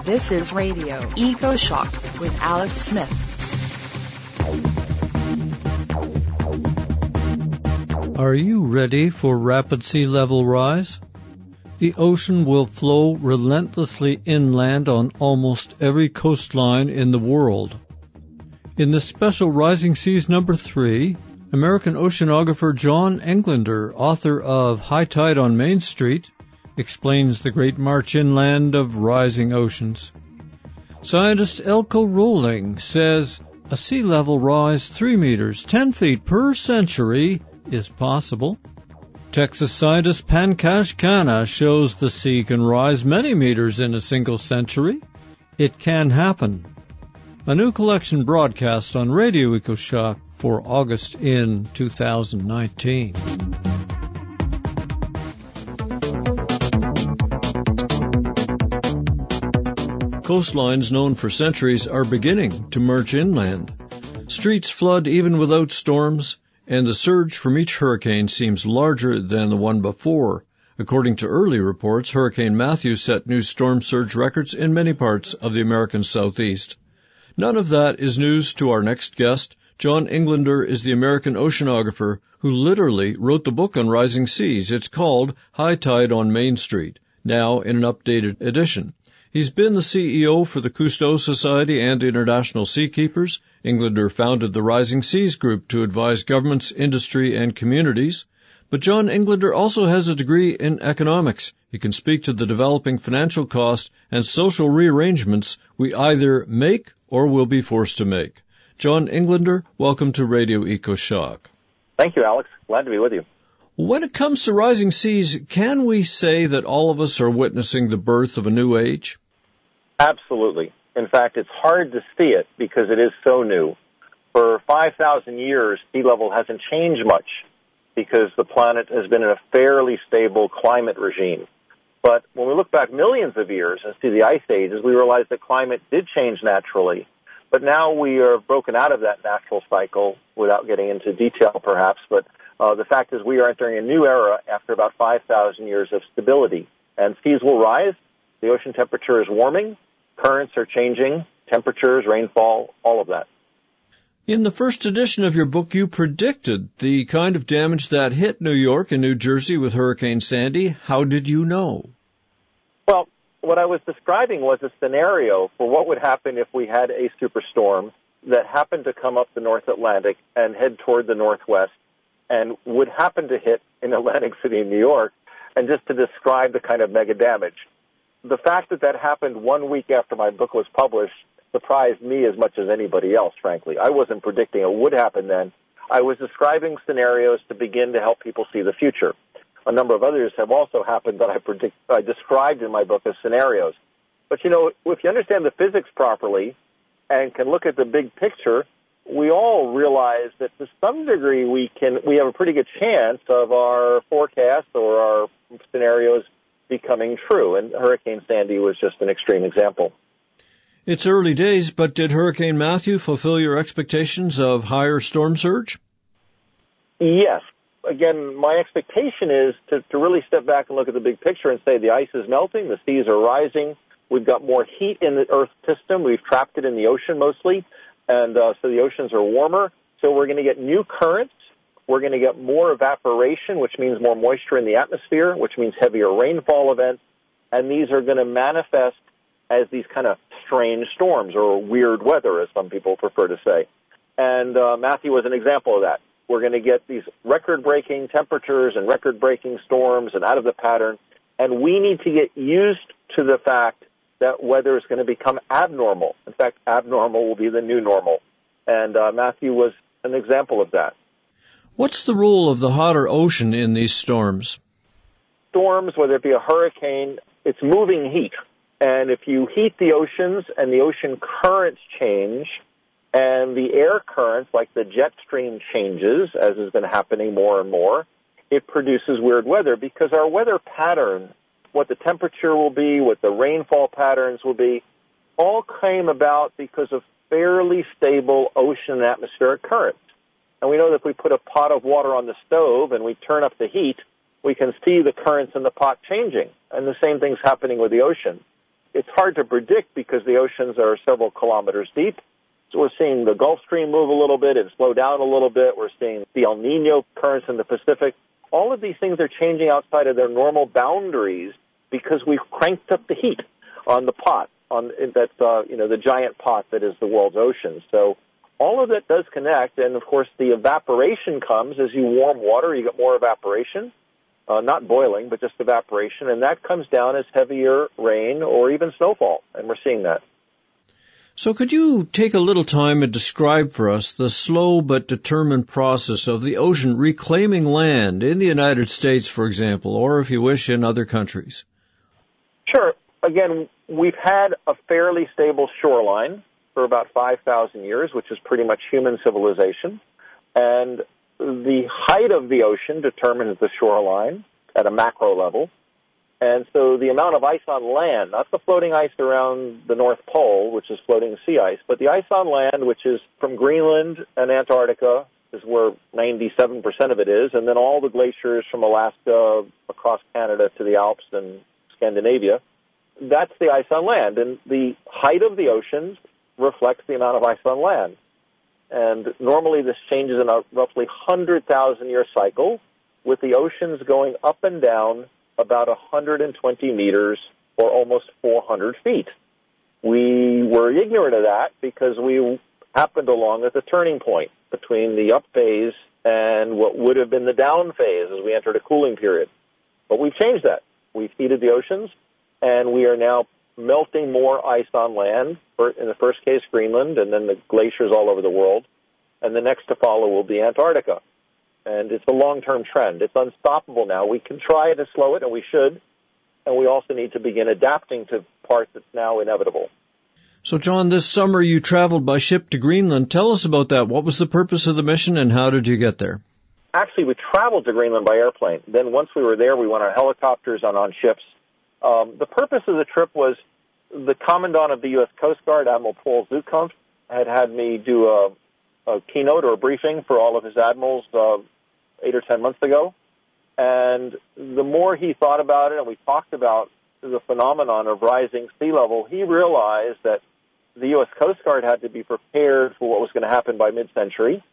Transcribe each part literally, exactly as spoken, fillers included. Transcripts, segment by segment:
This is Radio Eco Shock with Alex Smith. Are you ready for rapid sea level rise? The ocean will flow relentlessly inland on almost every coastline in the world. In this special Rising Seas number three, American oceanographer John Englander, author of High Tide on Main Street, explains the great march inland of rising oceans. Scientist Elko Rowling says a sea level rise three meters, ten feet per century is possible. Texas scientist Pankaj Khanna shows the sea can rise many meters in a single century. It can happen. A new collection broadcast on Radio EcoShock for August in two thousand nineteen. Coastlines known for centuries are beginning to march inland. Streets flood even without storms, and the surge from each hurricane seems larger than the one before. According to early reports, Hurricane Matthew set new storm surge records in many parts of the American Southeast. None of that is news to our next guest. John Englander is the American oceanographer who literally wrote the book on rising seas. It's called High Tide on Main Street, now in an updated edition. He's been the C E O for the Cousteau Society and International Seakeepers. Englander founded the Rising Seas Group to advise governments, industry, and communities. But John Englander also has a degree in economics. He can speak to the developing financial cost and social rearrangements we either make or will be forced to make. John Englander, welcome to Radio EcoShock. Thank you, Alex. Glad to be with you. When it comes to rising seas, can we say that all of us are witnessing the birth of a new age? Absolutely. In fact, it's hard to see it because it is so new. For five thousand years, sea level hasn't changed much because the planet has been in a fairly stable climate regime. But when we look back millions of years and see the ice ages, we realize that climate did change naturally. But now we are broken out of that natural cycle without getting into detail, perhaps. But uh, the fact is we are entering a new era after about five thousand years of stability. And seas will rise. The ocean temperature is warming. Currents are changing. Temperatures, rainfall, all of that. In the first edition of your book, you predicted the kind of damage that hit New York and New Jersey with Hurricane Sandy. How did you know? Well, what I was describing was a scenario for what would happen if we had a superstorm that happened to come up the North Atlantic and head toward the Northwest and would happen to hit in Atlantic City, New York, and just to describe the kind of mega damage. The fact that that happened one week after my book was published surprised me as much as anybody else, frankly. I wasn't predicting it would happen then. I was describing scenarios to begin to help people see the future. A number of others have also happened that I predict, I described in my book as scenarios. But, you know, if you understand the physics properly and can look at the big picture, we all realize that to some degree we can we have a pretty good chance of our forecasts or our scenarios becoming true. And Hurricane Sandy was just an extreme example. It's early days, but did Hurricane Matthew fulfill your expectations of higher storm surge? Yes. Again, my expectation is to, to really step back and look at the big picture and say the ice is melting, the seas are rising, we've got more heat in the Earth's system, we've trapped it in the ocean mostly, and uh, so the oceans are warmer, so we're going to get new currents, we're going to get more evaporation, which means more moisture in the atmosphere, which means heavier rainfall events, and these are going to manifest as these kind of strange storms or weird weather, as some people prefer to say. And uh, Matthew was an example of that. We're going to get these record-breaking temperatures and record-breaking storms and out of the pattern, and we need to get used to the fact that weather is going to become abnormal. In fact, abnormal will be the new normal, and uh, Matthew was an example of that. What's the role of the hotter ocean in these storms? Storms, whether it be a hurricane, it's moving heat. And if you heat the oceans and the ocean currents change and the air currents, like the jet stream changes, as has been happening more and more, it produces weird weather because our weather pattern, what the temperature will be, what the rainfall patterns will be, all came about because of fairly stable ocean and atmospheric currents. And we know that if we put a pot of water on the stove and we turn up the heat, we can see the currents in the pot changing. And the same thing's happening with the ocean. It's hard to predict because the oceans are several kilometers deep. So we're seeing the Gulf Stream move a little bit and slow down a little bit. We're seeing the El Nino currents in the Pacific. All of these things are changing outside of their normal boundaries because we've cranked up the heat on the pot, on that uh, you know the giant pot that is the world's oceans. So all of that does connect, and of course the evaporation comes as you warm water. You get more evaporation, uh, not boiling, but just evaporation, and that comes down as heavier rain or even snowfall, and we're seeing that. So could you take a little time and describe for us the slow but determined process of the ocean reclaiming land in the United States, for example, or if you wish, in other countries? Sure. Again, we've had a fairly stable shoreline for about five thousand years, which is pretty much human civilization. And the height of the ocean determines the shoreline at a macro level. And so the amount of ice on land, not the floating ice around the North Pole, which is floating sea ice, but the ice on land, which is from Greenland and Antarctica, is where ninety-seven percent of it is, and then all the glaciers from Alaska across Canada to the Alps and Scandinavia, that's the ice on land. And the height of the oceans reflects the amount of ice on land. And normally this changes in a roughly one hundred thousand year cycle, with the oceans going up and down about one hundred twenty meters or almost four hundred feet. We were ignorant of that because we happened along at the turning point between the up phase and what would have been the down phase as we entered a cooling period. But we've changed that. We've heated the oceans, and we are now melting more ice on land, in the first case Greenland, and then the glaciers all over the world. And the next to follow will be Antarctica. And it's a long-term trend. It's unstoppable now. We can try to slow it, and we should. And we also need to begin adapting to parts that's now inevitable. So, John, this summer you traveled by ship to Greenland. Tell us about that. What was the purpose of the mission, and how did you get there? Actually, we traveled to Greenland by airplane. Then once we were there, we went on helicopters and on ships. Um, the purpose of the trip was the Commandant of the U S Coast Guard, Admiral Paul Zukampf, had had me do a a keynote or a briefing for all of his admirals uh, eight or ten months ago. And the more he thought about it and we talked about the phenomenon of rising sea level, he realized that the U S Coast Guard had to be prepared for what was going to happen by mid-century,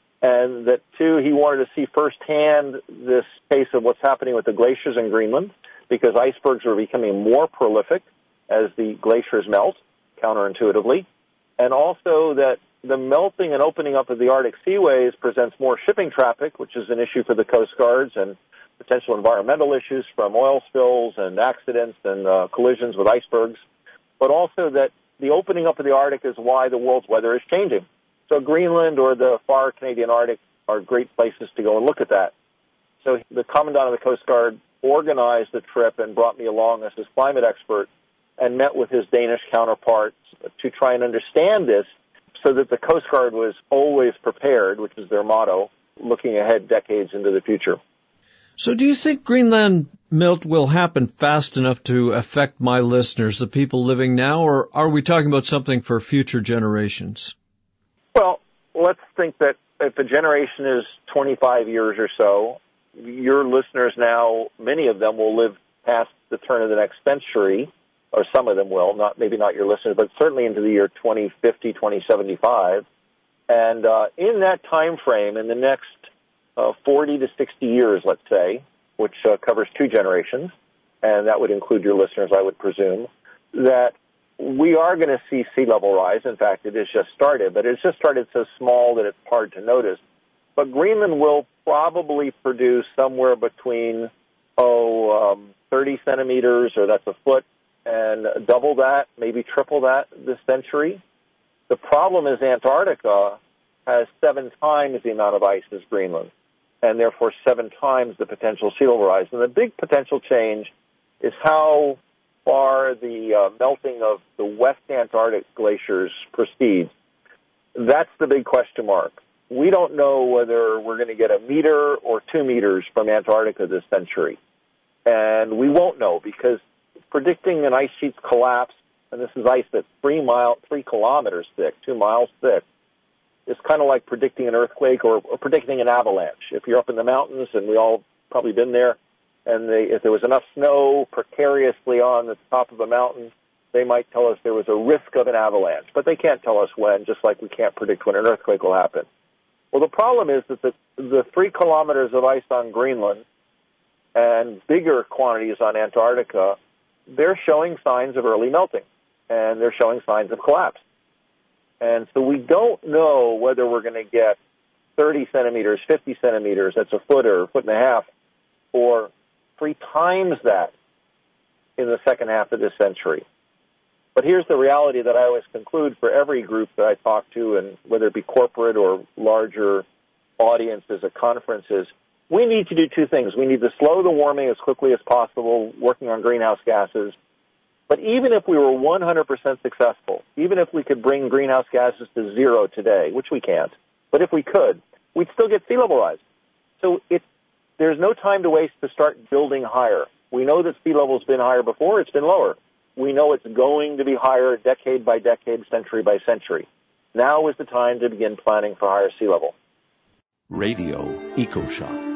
and that, two, he wanted to see firsthand this case of what's happening with the glaciers in Greenland, because icebergs are becoming more prolific as the glaciers melt, counterintuitively, and also that the melting and opening up of the Arctic seaways presents more shipping traffic, which is an issue for the Coast Guards, and potential environmental issues from oil spills and accidents and uh, collisions with icebergs, but also that the opening up of the Arctic is why the world's weather is changing. So Greenland or the far Canadian Arctic are great places to go and look at that. So the Commandant of the Coast Guard organized the trip and brought me along as his climate expert and met with his Danish counterparts to try and understand this, so that the Coast Guard was always prepared, which is their motto, looking ahead decades into the future. So do you think Greenland melt will happen fast enough to affect my listeners, the people living now, or are we talking about something for future generations? Well, let's think that if a generation is twenty-five years or so, your listeners now, many of them will live past the turn of the next century, or some of them will, not maybe not your listeners, but certainly into the year twenty fifty, twenty seventy-five. And uh, in that time frame, in the next uh, forty to sixty years, let's say, which uh, covers two generations, and that would include your listeners, I would presume, that we are going to see sea level rise. In fact, it has just started, but it's just started so small that it's hard to notice. But Greenland will probably produce somewhere between, oh, um, thirty centimeters, or that's a foot, and double that, maybe triple that this century. The problem is Antarctica has seven times the amount of ice as Greenland, and therefore seven times the potential sea level rise. And the big potential change is how far the uh, melting of the West Antarctic glaciers proceeds. That's the big question mark. We don't know whether we're going to get a meter or two meters from Antarctica this century. And we won't know, because predicting an ice sheet's collapse, and this is ice that's three mile, three kilometers thick, two miles thick, is kind of like predicting an earthquake or, or predicting an avalanche. If you're up in the mountains, and we all probably been there, and they, if there was enough snow precariously on the top of a mountain, They might tell us there was a risk of an avalanche, but they can't tell us when, just like we can't predict when an earthquake will happen. Well, the problem is that the, the three kilometers of ice on Greenland and bigger quantities on Antarctica, they're showing signs of early melting, and they're showing signs of collapse. And so we don't know whether we're going to get thirty centimeters, fifty centimeters, that's a foot or a foot and a half, or three times that in the second half of this century. But here's the reality that I always conclude for every group that I talk to, and whether it be corporate or larger audiences at conferences, we need to do two things. We need to slow the warming as quickly as possible, working on greenhouse gases. But even if we were one hundred percent successful, even if we could bring greenhouse gases to zero today, which we can't, but if we could, we'd still get sea level rise. So it, there's no time to waste to start building higher. We know that sea level's been higher before. It's been lower. We know it's going to be higher decade by decade, century by century. Now is the time to begin planning for higher sea level. Radio EcoShock.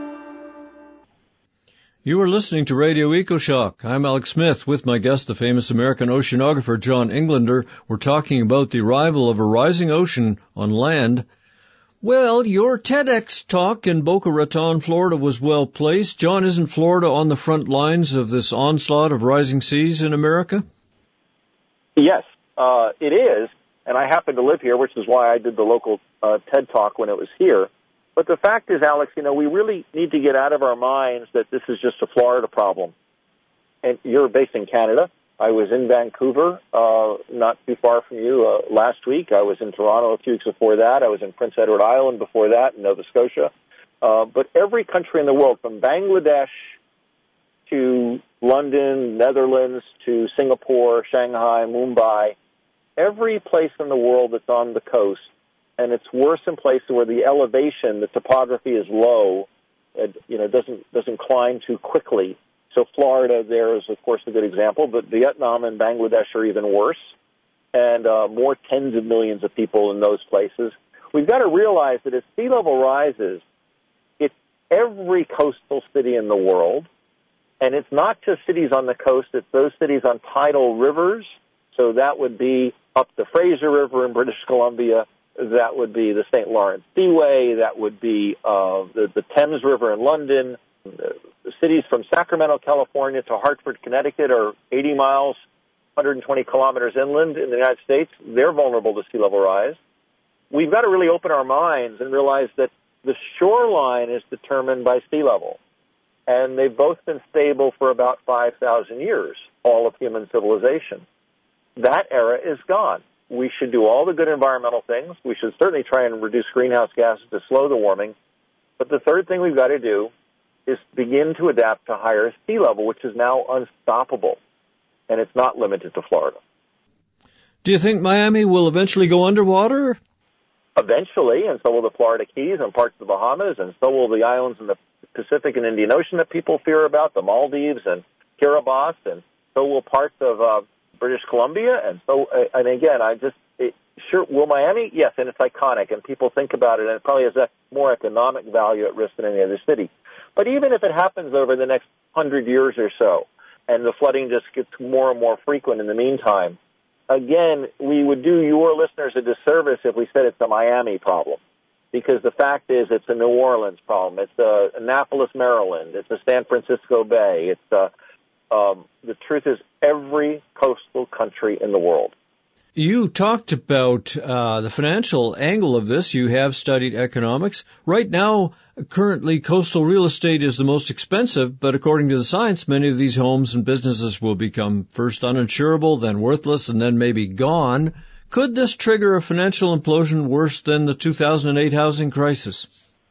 You are listening to Radio EcoShock. I'm Alex Smith with my guest, the famous American oceanographer John Englander. We're talking about the arrival of a rising ocean on land. Well, your TEDx talk in Boca Raton, Florida was well placed. John, isn't Florida on the front lines of this onslaught of rising seas in America? Yes, uh, it is. And I happen to live here, which is why I did the local uh, TED talk when it was here. But the fact is, Alex, you know, we really need to get out of our minds that this is just a Florida problem. And you're based in Canada. I was in Vancouver, uh, not too far from you, uh, last week. I was in Toronto a few weeks before that. I was in Prince Edward Island before that, in Nova Scotia. Uh, but every country in the world, from Bangladesh to London, Netherlands, to Singapore, Shanghai, Mumbai, every place in the world that's on the coast, and it's worse in places where the elevation, the topography is low, it, you know, doesn't doesn't climb too quickly. So Florida there is, of course, a good example, but Vietnam and Bangladesh are even worse, and uh, more tens of millions of people in those places. We've got to realize that as sea level rises, it's every coastal city in the world, and it's not just cities on the coast, it's those cities on tidal rivers. So that would be up the Fraser River in British Columbia, that would be the Saint Lawrence Seaway, that would be uh, the, the Thames River in London. The cities from Sacramento, California to Hartford, Connecticut are eighty miles, one hundred twenty kilometers inland in the United States. They're vulnerable to sea level rise. We've got to really open our minds and realize that the shoreline is determined by sea level. And they've both been stable for about five thousand years, all of human civilization. That era is gone. We should do all the good environmental things. We should certainly try and reduce greenhouse gases to slow the warming. But the third thing we've got to do is begin to adapt to higher sea level, which is now unstoppable. And it's not limited to Florida. Do you think Miami will eventually go underwater? Eventually, and so will the Florida Keys and parts of the Bahamas, and so will the islands in the Pacific and Indian Ocean that people fear about, the Maldives and Kiribati, and so will parts of uh, British Columbia. And so, uh, and again, I just, it, sure, will Miami? Yes, and it's iconic, and people think about it, and it probably has a more economic value at risk than any other city. But even if it happens over the next hundred years or so, and the flooding just gets more and more frequent in the meantime, again, we would do your listeners a disservice if we said it's a Miami problem. Because the fact is it's a New Orleans problem. It's a Annapolis, Maryland. It's a San Francisco Bay. It's a, um, the truth is every coastal country in the world. You talked about uh, the financial angle of this. You have studied economics. Right now, currently, coastal real estate is the most expensive, but according to the science, many of these homes and businesses will become first uninsurable, then worthless, and then maybe gone. Could this trigger a financial implosion worse than the two thousand eight housing crisis?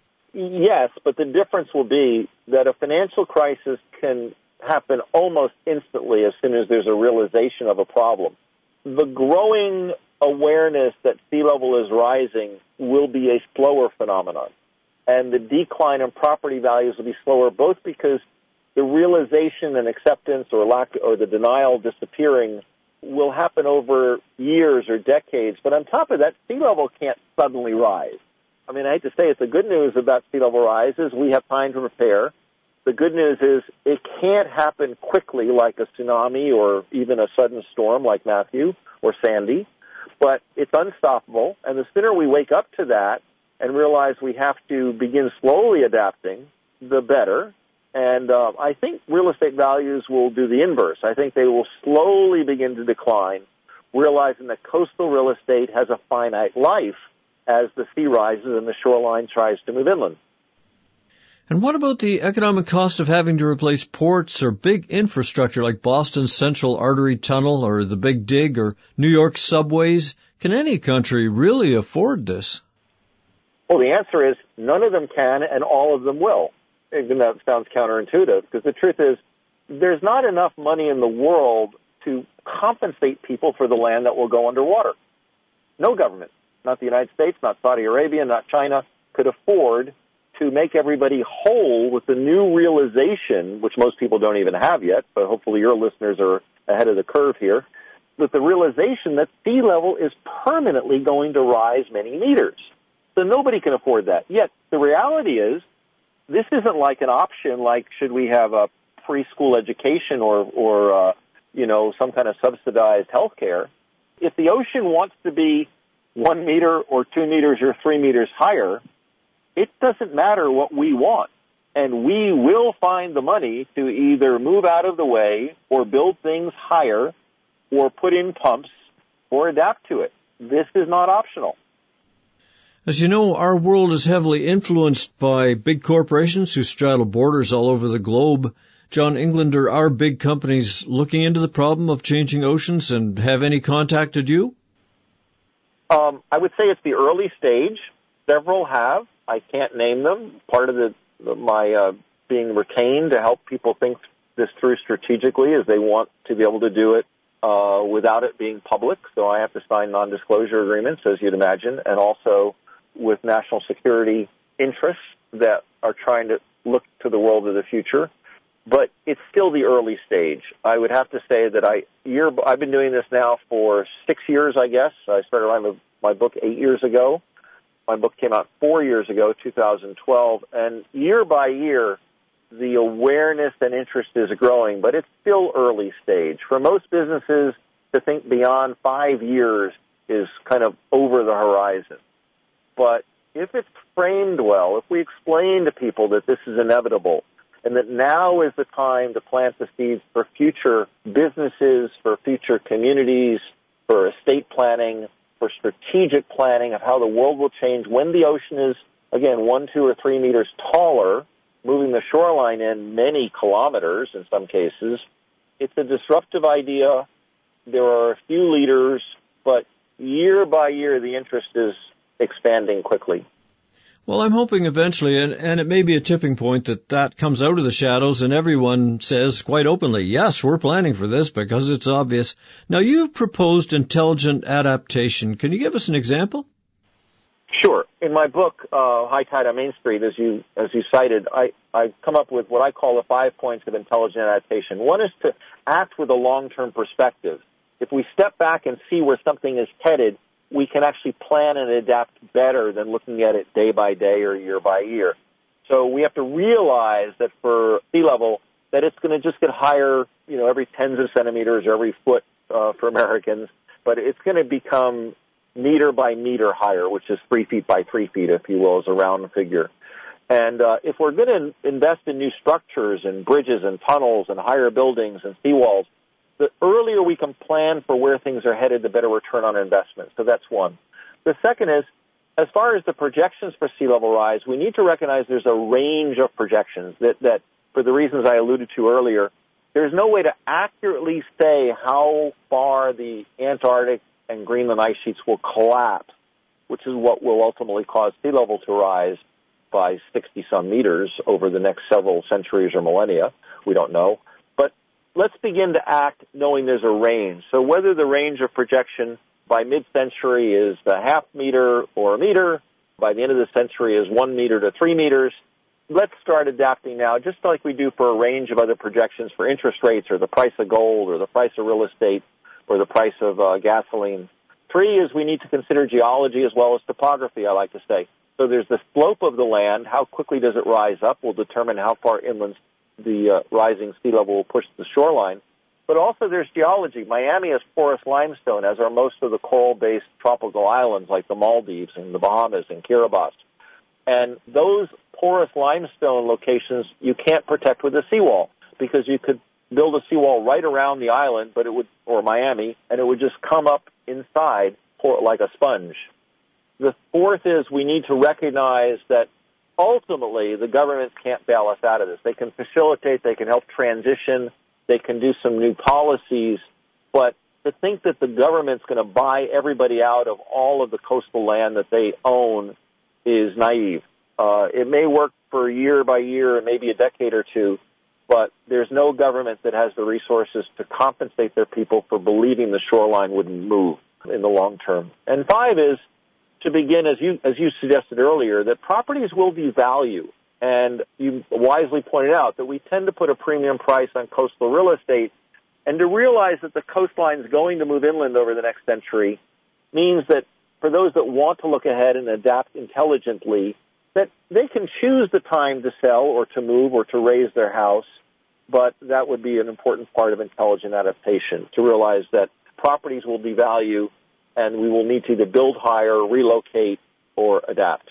Yes, but the difference will be that a financial crisis can happen almost instantly as soon as there's a realization of a problem. The growing awareness that sea level is rising will be a slower phenomenon, and the decline in property values will be slower, both because the realization and acceptance or lack or the denial disappearing will happen over years or decades. But on top of that, sea level can't suddenly rise. I mean, I hate to say it, the good news about sea level rise is we have time to repair. The good news is it can't happen quickly like a tsunami or even a sudden storm like Matthew or Sandy, but it's unstoppable. And the sooner we wake up to that and realize we have to begin slowly adapting, the better. And uh, I think real estate values will do the inverse. I think they will slowly begin to decline, realizing that coastal real estate has a finite life as the sea rises and the shoreline tries to move inland. And what about the economic cost of having to replace ports or big infrastructure like Boston's Central Artery Tunnel or the Big Dig or New York's subways? Can any country really afford this? Well, the answer is none of them can and all of them will. Even that sounds counterintuitive, because the truth is there's not enough money in the world to compensate people for the land that will go underwater. No government, not the United States, not Saudi Arabia, not China, could afford to make everybody whole with the new realization, which most people don't even have yet, but hopefully your listeners are ahead of the curve here, with the realization that sea level is permanently going to rise many meters. So nobody can afford that. Yet the reality is this isn't like an option like should we have a preschool education or, or uh, you know, some kind of subsidized health care. If the ocean wants to be one meter or two meters or three meters higher, it doesn't matter what we want. And we will find the money to either move out of the way or build things higher or put in pumps or adapt to it. This is not optional. As you know, our world is heavily influenced by big corporations who straddle borders all over the globe. John Englander, are big companies looking into the problem of changing oceans, and have any contacted you? Um, I would say it's the early stage. Several have. I can't name them. Part of the, the my uh, being retained to help people think this through strategically is they want to be able to do it uh, without it being public. So I have to sign non-disclosure agreements, as you'd imagine, and also with national security interests that are trying to look to the world of the future. But it's still the early stage. I would have to say that I year I've been doing this now for six years, I guess. I started writing my book eight years ago. My book came out four years ago, two thousand twelve, and year by year, the awareness and interest is growing, but it's still early stage. For most businesses, to think beyond five years is kind of over the horizon. But if it's framed well, if we explain to people that this is inevitable and that now is the time to plant the seeds for future businesses, for future communities, for estate planning, for strategic planning of how the world will change when the ocean is, again, one, two, or three meters taller, moving the shoreline in many kilometers in some cases. It's a disruptive idea. There are a few leaders, but year by year the interest is expanding quickly. Well, I'm hoping eventually, and, and it may be a tipping point, that that comes out of the shadows and everyone says quite openly, yes, we're planning for this because it's obvious. Now, you've proposed intelligent adaptation. Can you give us an example? Sure. In my book, uh, High Tide on Main Street, as you as you cited, I, I've come up with what I call the five points of intelligent adaptation. One is to act with a long-term perspective. If we step back and see where something is headed, we can actually plan and adapt better than looking at it day by day or year by year. So we have to realize that for sea level, that it's going to just get higher, you know, every tens of centimeters or every foot uh, for Americans, but it's going to become meter by meter higher, which is three feet by three feet, if you will, as a round figure. And uh, if we're going to invest in new structures and bridges and tunnels and higher buildings and seawalls, the earlier we can plan for where things are headed, the better return on investment. So that's one. The second is, as far as the projections for sea level rise, we need to recognize there's a range of projections that, that for the reasons I alluded to earlier, there's no way to accurately say how far the Antarctic and Greenland ice sheets will collapse, which is what will ultimately cause sea level to rise by sixty-some meters over the next several centuries or millennia. We don't know. Let's begin to act knowing there's a range. So whether the range of projection by mid-century is a half meter or a meter, by the end of the century is one meter to three meters, let's start adapting now, just like we do for a range of other projections for interest rates or the price of gold or the price of real estate or the price of uh, gasoline. Three is we need to consider geology as well as topography, I like to say. So there's the slope of the land. How quickly does it rise up will determine how far inland the uh, rising sea level will push the shoreline. But also there's geology. Miami has porous limestone, as are most of the coral-based tropical islands like the Maldives and the Bahamas and Kiribati. And those porous limestone locations you can't protect with a seawall, because you could build a seawall right around the island, but it would, or Miami, and it would just come up inside like a sponge. The fourth is we need to recognize that ultimately the governments can't bail us out of this. They can facilitate, they can help transition, they can do some new policies, but to think that the government's going to buy everybody out of all of the coastal land that they own is naive. Uh, it may work for year by year and maybe a decade or two, but there's no government that has the resources to compensate their people for believing the shoreline wouldn't move in the long term. And five is to begin, as you as you suggested earlier, that properties will devalue. And you wisely pointed out that we tend to put a premium price on coastal real estate, and to realize that the coastline is going to move inland over the next century means that for those that want to look ahead and adapt intelligently, that they can choose the time to sell or to move or to raise their house, but that would be an important part of intelligent adaptation, to realize that properties will devalue and we will need to either build higher, relocate, or adapt.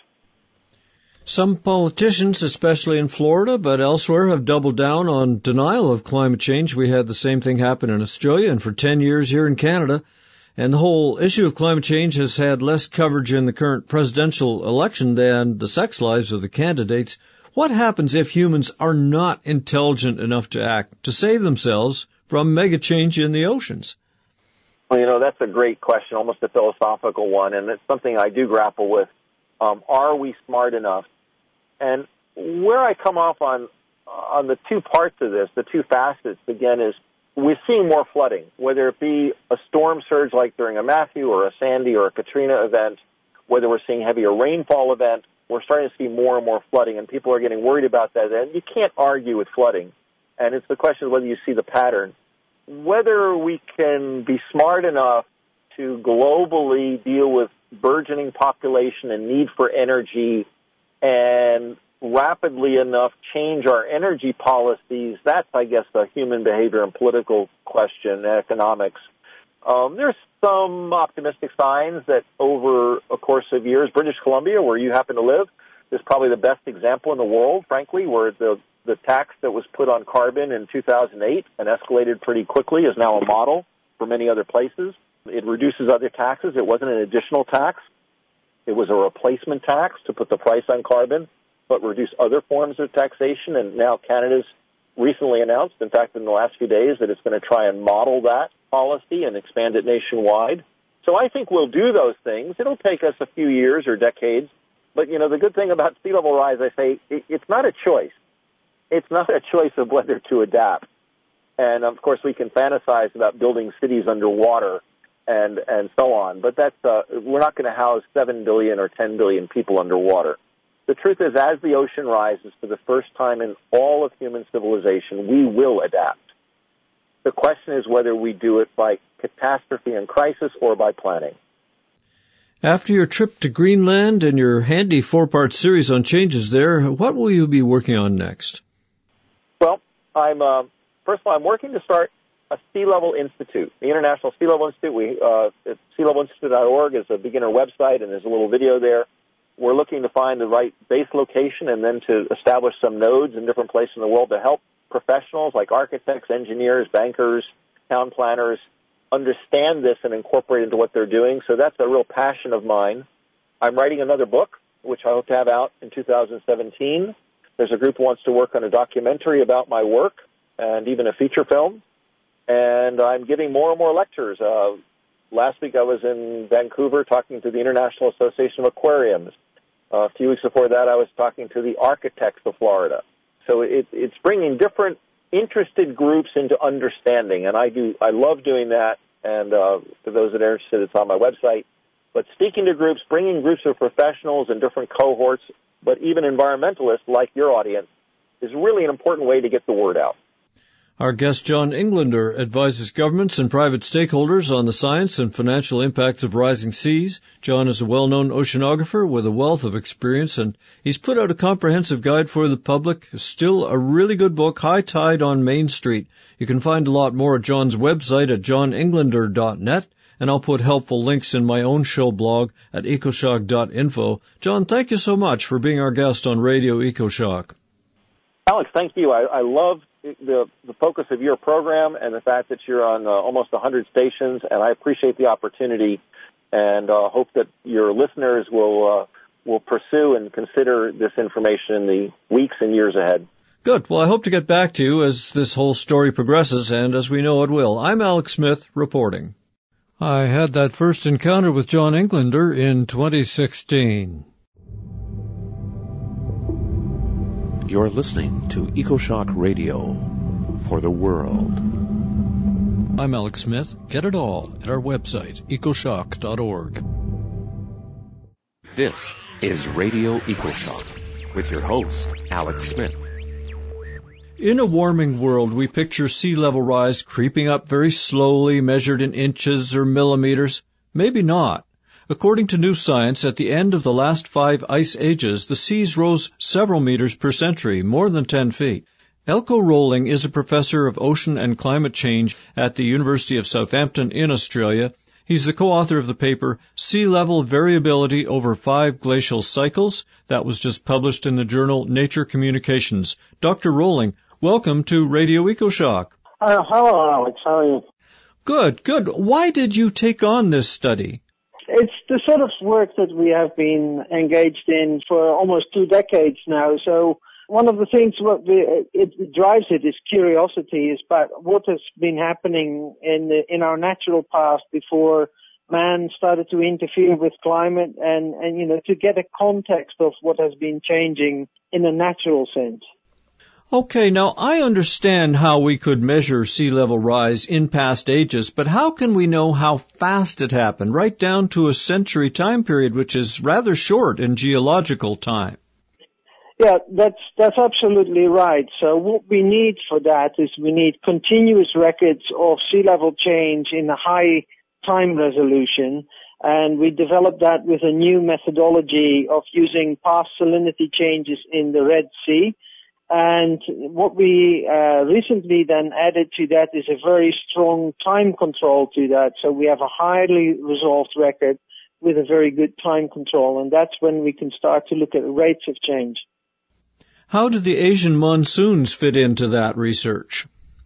Some politicians, especially in Florida, but elsewhere, have doubled down on denial of climate change. We had the same thing happen in Australia and for ten years here in Canada. And the whole issue of climate change has had less coverage in the current presidential election than the sex lives of the candidates. What happens if humans are not intelligent enough to act to save themselves from mega change in the oceans? Well, you know, that's a great question, almost a philosophical one, and it's something I do grapple with. Um, are we smart enough? And where I come off on on the two parts of this, the two facets, again, is we're seeing more flooding, whether it be a storm surge like during a Matthew or a Sandy or a Katrina event, whether we're seeing heavier rainfall event, we're starting to see more and more flooding, and people are getting worried about that. And you can't argue with flooding, and it's the question of whether you see the pattern. Whether we can be smart enough to globally deal with burgeoning population and need for energy and rapidly enough change our energy policies, that's, I guess, a human behavior and political question, economics. Um, there's some optimistic signs that over a course of years, British Columbia, where you happen to live, is probably the best example in the world, frankly, where the the tax that was put on carbon in two thousand eight and escalated pretty quickly is now a model for many other places. It reduces other taxes. It wasn't an additional tax. It was a replacement tax to put the price on carbon, but reduce other forms of taxation. And now Canada's recently announced, in fact, in the last few days, that it's going to try and model that policy and expand it nationwide. So I think we'll do those things. It'll take us a few years or decades. But, you know, the good thing about sea level rise, I say, it, it's not a choice. It's not a choice of whether to adapt. And, of course, we can fantasize about building cities underwater and and so on. But that's uh, we're not going to house seven billion or ten billion people underwater. The truth is, as the ocean rises for the first time in all of human civilization, we will adapt. The question is whether we do it by catastrophe and crisis or by planning. After your trip to Greenland and your handy four-part series on changes there, what will you be working on next? Well, I'm uh, first of all, I'm working to start a Sea Level Institute, the International Sea Level Institute. We uh, sea level institute dot org is a beginner website, and there's a little video there. We're looking to find the right base location and then to establish some nodes in different places in the world to help professionals like architects, engineers, bankers, town planners understand this and incorporate it into what they're doing. So that's a real passion of mine. I'm writing another book, which I hope to have out in two thousand seventeen. There's a group who wants to work on a documentary about my work and even a feature film. And I'm giving more and more lectures. Uh, last week I was in Vancouver talking to the International Association of Aquariums. Uh, a few weeks before that I was talking to the architects of Florida. So it, it's bringing different interested groups into understanding, and I do. I love doing that, and uh, for those that are interested, it's on my website. But speaking to groups, bringing groups of professionals in different cohorts, but even environmentalists like your audience, is really an important way to get the word out. Our guest, John Englander, advises governments and private stakeholders on the science and financial impacts of rising seas. John is a well-known oceanographer with a wealth of experience, and he's put out a comprehensive guide for the public. Still a really good book, High Tide on Main Street. You can find a lot more at John's website at john englander dot net, and I'll put helpful links in my own show blog at ecoshock dot info. John, thank you so much for being our guest on Radio EcoShock. Alex, thank you. I, I love the, the focus of your program and the fact that you're on uh, almost one hundred stations, and I appreciate the opportunity and uh, hope that your listeners will uh, will pursue and consider this information in the weeks and years ahead. Good. Well, I hope to get back to you as this whole story progresses, and as we know it will. I'm Alex Smith, reporting. I had that first encounter with John Englander in twenty sixteen. You're listening to EcoShock Radio for the world. I'm Alex Smith. Get it all at our website, ecoshock dot org. This is Radio EcoShock with your host, Alex Smith. In a warming world, we picture sea level rise creeping up very slowly, measured in inches or millimeters. Maybe not. According to New Science, at the end of the last five ice ages, the seas rose several meters per century, more than ten feet. Elko Rolling is a professor of ocean and climate change at the University of Southampton in Australia. He's the co-author of the paper Sea Level Variability Over Five Glacial Cycles. That was just published in the journal Nature Communications. Doctor Rolling, welcome to Radio EcoShock. Uh, hello, Alex. How are you? Good, good. Why did you take on this study? It's the sort of work that we have been engaged in for almost two decades now. So one of the things what we, it drives it is curiosity, is about what has been happening in the, in our natural past before man started to interfere with climate, and, and, you know, to get a context of what has been changing in a natural sense. Okay, now I understand how we could measure sea level rise in past ages, but how can we know how fast it happened, right down to a century time period, which is rather short in geological time? Yeah, that's that's absolutely right. So what we need for that is we need continuous records of sea level change in a high time resolution, and we developed that with a new methodology of using past salinity changes in the Red Sea. And what we uh, recently then added to that is a very strong time control to that. So we have a highly resolved record with a very good time control, and that's when we can start to look at rates of change. How do the Asian monsoons fit into that research?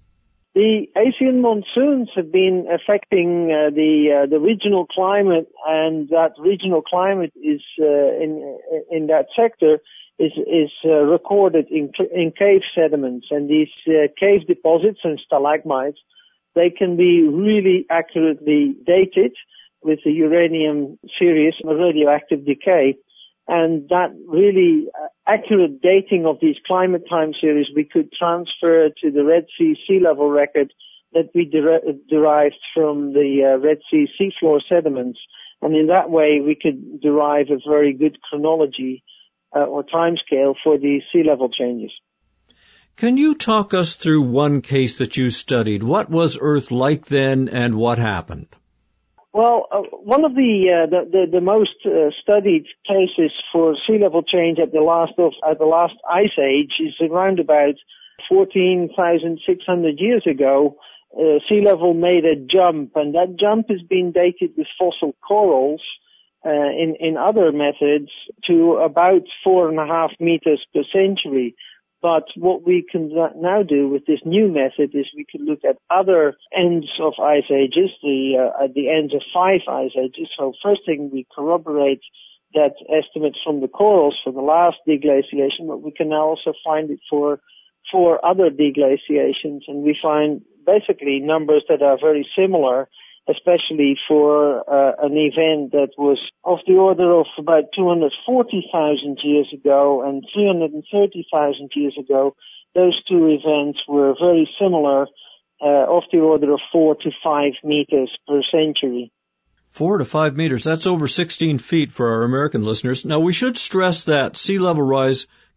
The Asian monsoons have been affecting uh, the uh, the regional climate, and that regional climate is uh, in in that sector is is uh, recorded in in cave sediments, and these uh, cave deposits and stalagmites, they can be really accurately dated with the uranium series of radioactive decay. And that really uh, accurate dating of these climate time series we could transfer to the Red Sea sea level record that we der- derived from the uh, Red Sea seafloor sediments. And in that way, we could derive a very good chronology uh, or timescale for the sea level changes. Can you talk us through one case that you studied? What was Earth like then, and what happened? Well, uh, one of the, uh, the, the the most uh, studied cases for sea level change at the last of at the last ice age is around about fourteen thousand six hundred years ago. Uh, sea level made a jump, and that jump has been dated with fossil corals uh, in in other methods to about four and a half meters per century. But what we can now do with this new method is we can look at other ends of ice ages, the uh, at the ends of five ice ages. So first thing, we corroborate that estimate from the corals for the last deglaciation, but we can now also find it for for other deglaciations, and we find basically numbers that are very similar, especially for uh, an event that was of the order of about two hundred forty thousand years ago and three hundred thirty thousand years ago. Those two events were very similar, uh, of the order of four to five meters per century. Four to five meters, that's over sixteen feet for our American listeners. Now, we should stress that sea level rise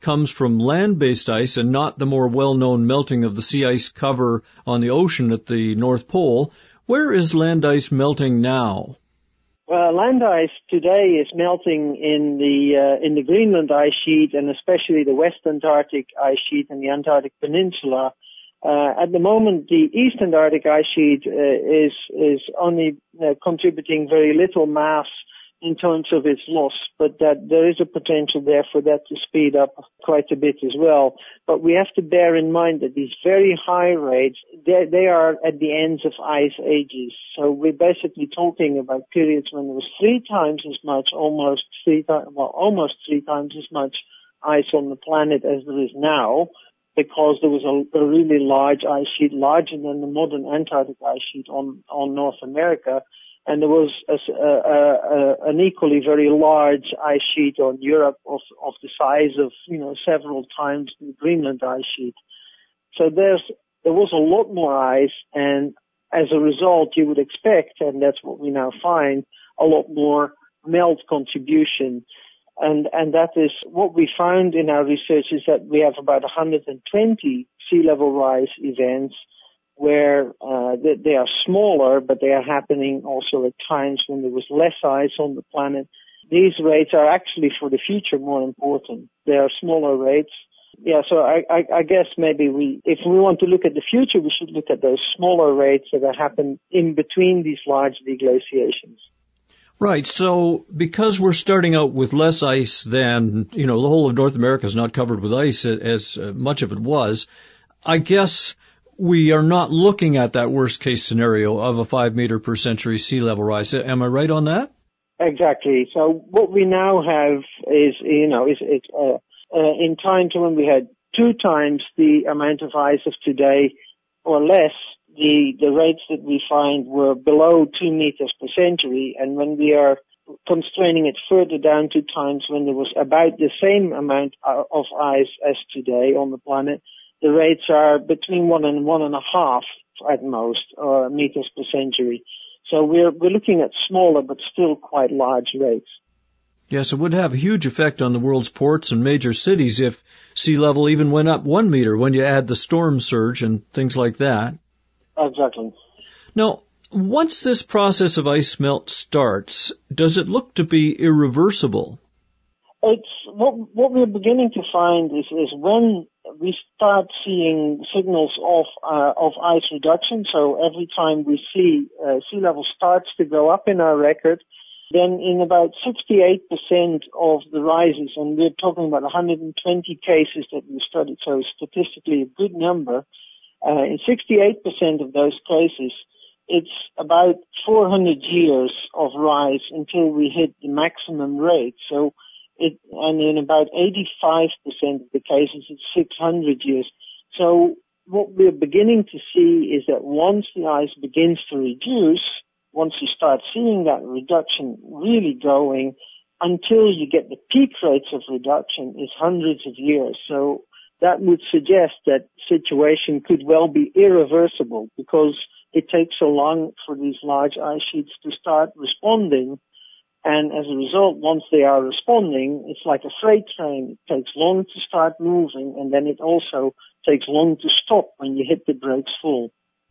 comes from land-based ice and not the more well-known melting of the sea ice cover on the ocean at the North Pole. Where is land ice melting now? Well, land ice today is melting in the uh, in the Greenland ice sheet, and especially the West Antarctic ice sheet and the Antarctic Peninsula. Uh, at the moment, the East Antarctic ice sheet uh, is is only uh, contributing very little mass in terms of its loss, but that there is a potential there for that to speed up quite a bit as well. But we have to bear in mind that these very high rates, they, they are at the ends of ice ages. So we're basically talking about periods when there was three times as much, almost three times, well, almost three times as much ice on the planet as there is now, because there was a, a really large ice sheet, larger than the modern Antarctic ice sheet on, on North America. And there was a, a, a, an equally very large ice sheet on Europe of, of the size of, you know, several times the Greenland ice sheet. So there's, there was a lot more ice, and as a result, you would expect, and that's what we now find, a lot more melt contribution. And, and that is what we found in our research, is that we have about one hundred twenty sea level rise events where uh, they, they are smaller, but they are happening also at times when there was less ice on the planet. These rates are actually for the future more important. They are smaller rates. Yeah, so I, I, I guess maybe we, if we want to look at the future, we should look at those smaller rates that happen in between these large deglaciations. Right. So because we're starting out with less ice than, you know, the whole of North America is not covered with ice as much of it was, I guess we are not looking at that worst case scenario of a five meter per century sea level rise. Am I right on that? Exactly. So what we now have is, you know, is, is uh, uh, in times when we had two times the amount of ice of today or less, the, the rates that we find were below two meters per century. And when we are constraining it further down to times when there was about the same amount of ice as today on the planet, the rates are between one and one and a half at most uh, meters per century. So we're we're looking at smaller but still quite large rates. Yes, it would have a huge effect on the world's ports and major cities if sea level even went up one meter when you add the storm surge and things like that. Exactly. Now, once this process of ice melt starts, does it look to be irreversible? It's what what we're beginning to find is is when we start seeing signals of uh, of ice reduction. So every time we see uh, sea level starts to go up in our record, then in about sixty-eight percent of the rises, and we're talking about one hundred twenty cases that we studied, so statistically a good number. Uh, in sixty-eight percent of those cases, it's about four hundred years of rise until we hit the maximum rate. So It, and in about eighty-five percent of the cases, it's six hundred years. So what we're beginning to see is that once the ice begins to reduce, once you start seeing that reduction really going, until you get the peak rates of reduction is hundreds of years. So that would suggest that situation could well be irreversible, because it takes so long for these large ice sheets to start responding. And as a result, once they are responding, it's like a freight train. It takes long to start moving, and then it also takes long to stop when you hit the brakes full.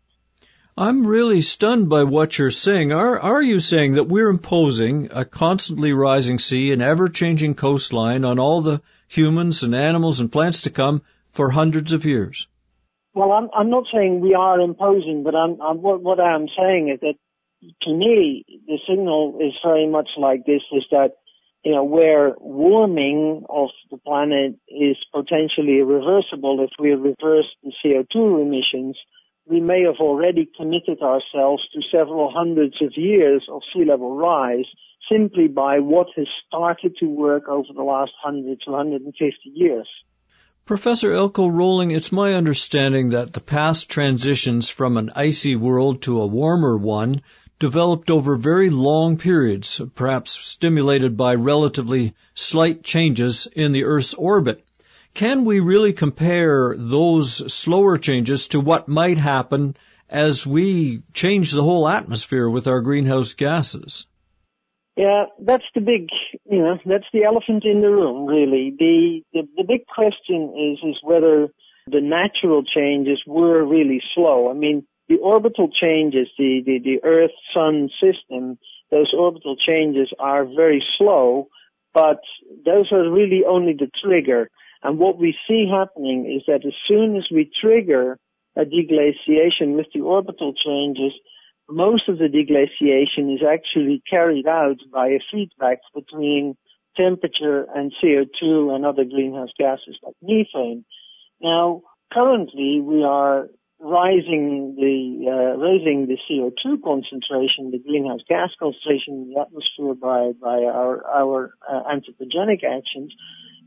I'm really stunned by what you're saying. Are, are you saying that we're imposing a constantly rising sea and ever-changing coastline on all the humans and animals and plants to come for hundreds of years? Well, I'm, I'm not saying we are imposing, but I'm, I'm, what, what I'm saying is that, to me, the signal is very much like this, is that, you know, where warming of the planet is potentially irreversible, if we reverse the C O two emissions, we may have already committed ourselves to several hundreds of years of sea level rise simply by what has started to work over the last one hundred to one hundred fifty years. Professor Eelco Rolling, it's my understanding that the past transitions from an icy world to a warmer one developed over very long periods, perhaps stimulated by relatively slight changes in the Earth's orbit. Can we really compare those slower changes to what might happen as we change the whole atmosphere with our greenhouse gases? Yeah, that's the big, you know, that's the elephant in the room, really. The, the, the big question is, is whether the natural changes were really slow. I mean, the orbital changes, the, the, the Earth-Sun system, those orbital changes are very slow, but those are really only the trigger. And what we see happening is that as soon as we trigger a deglaciation with the orbital changes, most of the deglaciation is actually carried out by a feedback between temperature and C O two and other greenhouse gases like methane. Now, currently we are rising the, uh, raising the C O two concentration, the greenhouse gas concentration in the atmosphere by, by our, our uh, anthropogenic actions,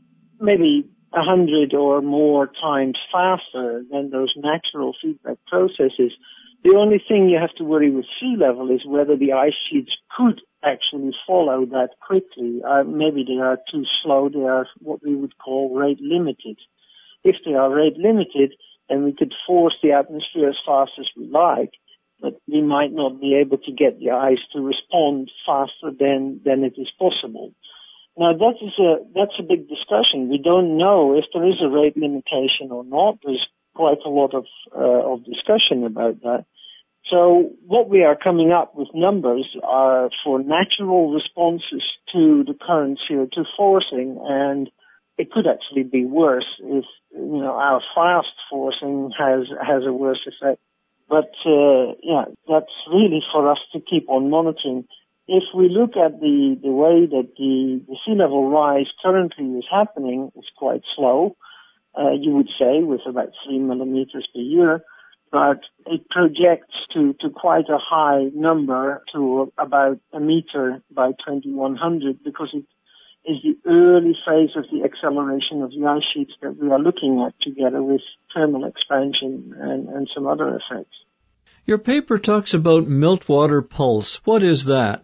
maybe a hundred or more times faster than those natural feedback processes. The only thing you have to worry with sea level is whether the ice sheets could actually follow that quickly. Uh, maybe they are too slow. They are what we would call rate limited. If they are rate limited, then we could force the atmosphere as fast as we like, but we might not be able to get the ice to respond faster than, than it is possible. Now that is a, that's a big discussion. We don't know if there is a rate limitation or not. There's quite a lot of, uh, of discussion about that. So what we are coming up with numbers are for natural responses to the current C O two forcing, and it could actually be worse if, you know, our fast forcing has, has a worse effect. But, uh, yeah, that's really for us to keep on monitoring. If we look at the, the way that the, the sea level rise currently is happening, it's quite slow, uh, you would say, with about three millimeters per year, but it projects to, to quite a high number, to about a meter by twenty-one hundred, because it is the early phase of the acceleration of the ice sheets that we are looking at, together with thermal expansion and, and some other effects. Your paper talks about meltwater pulse. What is that?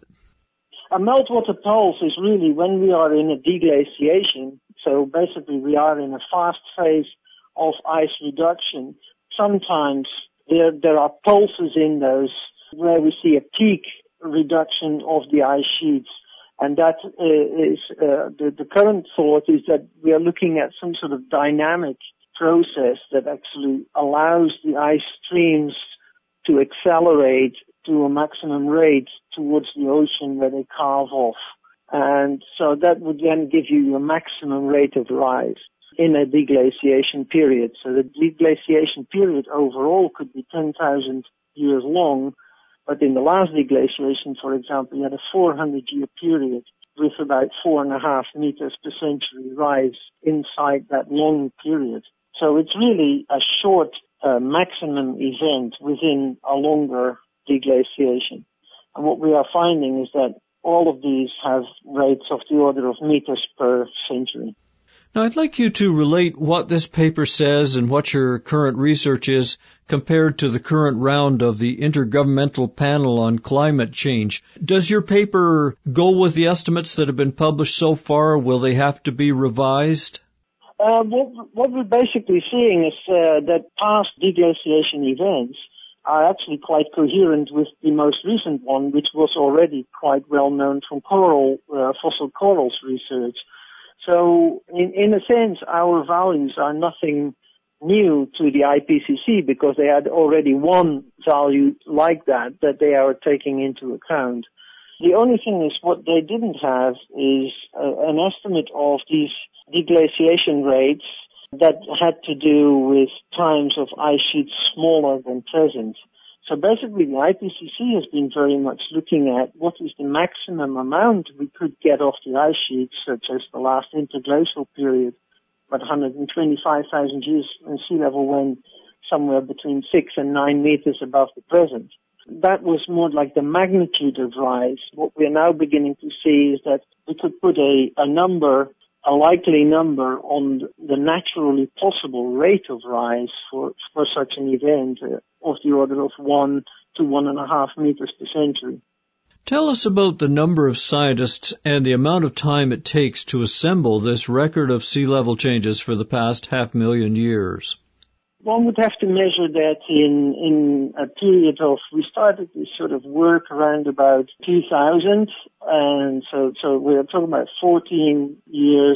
A meltwater pulse is really when we are in a deglaciation. So basically we are in a fast phase of ice reduction. Sometimes there, there are pulses in those where we see a peak reduction of the ice sheets. And that uh, is, uh, the, the current thought is that we are looking at some sort of dynamic process that actually allows the ice streams to accelerate to a maximum rate towards the ocean where they carve off. And so that would then give you a maximum rate of rise in a deglaciation period. So the deglaciation period overall could be ten thousand years long, but in the last deglaciation, for example, you had a four hundred year period with about four and a half meters per century rise inside that long period. So it's really a short uh, maximum event within a longer deglaciation. And what we are finding is that all of these have rates of the order of meters per century. Now, I'd like you to relate what this paper says and what your current research is compared to the current round of the Intergovernmental Panel on Climate Change. Does your paper go with the estimates that have been published so far? Will they have to be revised? Uh, what, what we're basically seeing is uh, that past deglaciation events are actually quite coherent with the most recent one, which was already quite well known from coral, uh, fossil corals research. So in, in a sense, our values are nothing new to the I P C C because they had already one value like that that they are taking into account. The only thing is what they didn't have is uh, an estimate of these deglaciation rates that had to do with times of ice sheets smaller than present. So basically the I P C C has been very much looking at what is the maximum amount we could get off the ice sheets, such as the last interglacial period, but one hundred twenty-five thousand years in sea level went somewhere between six and nine meters above the present. That was more like the magnitude of rise. What we are now beginning to see is that we could put a, a number, a likely number on the naturally possible rate of rise for, for such an event uh, of the order of one to one and a half meters per century. Tell us about the number of scientists and the amount of time it takes to assemble this record of sea level changes for the past half million years. One would have to measure that in, in a period of, we started this sort of work around about two thousand, and so so we're talking about fourteen years,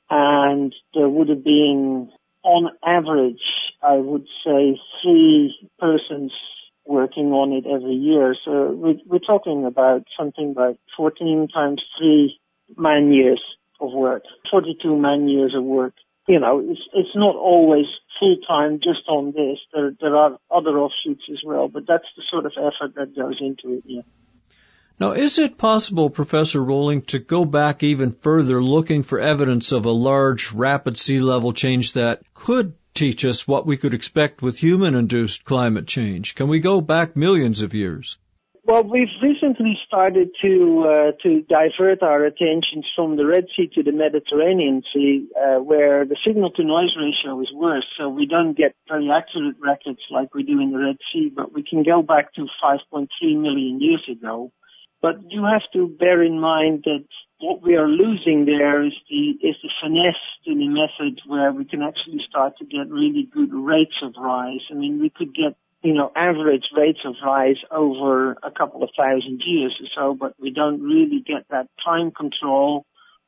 and there would have been, on average, I would say, three persons working on it every year. So we're, we're talking about something like fourteen times three man years of work, forty-two man years of work. You know, it's it's not always full time just on this. There there are other offshoots as well, but that's the sort of effort that goes into it. Yeah. Now, is it possible, Professor Rolling, to go back even further looking for evidence of a large, rapid sea level change that could teach us what we could expect with human-induced climate change? Can we go back millions of years? Well, we've recently started to uh, to divert our attentions from the Red Sea to the Mediterranean Sea, uh, where the signal-to-noise ratio is worse. So we don't get very accurate records like we do in the Red Sea, but we can go back to five point three million years ago. But you have to bear in mind that what we are losing there is the is the finesse in the method where we can actually start to get really good rates of rise. I mean, we could get, you know, average rates of rise over a couple of thousand years or so, but we don't really get that time control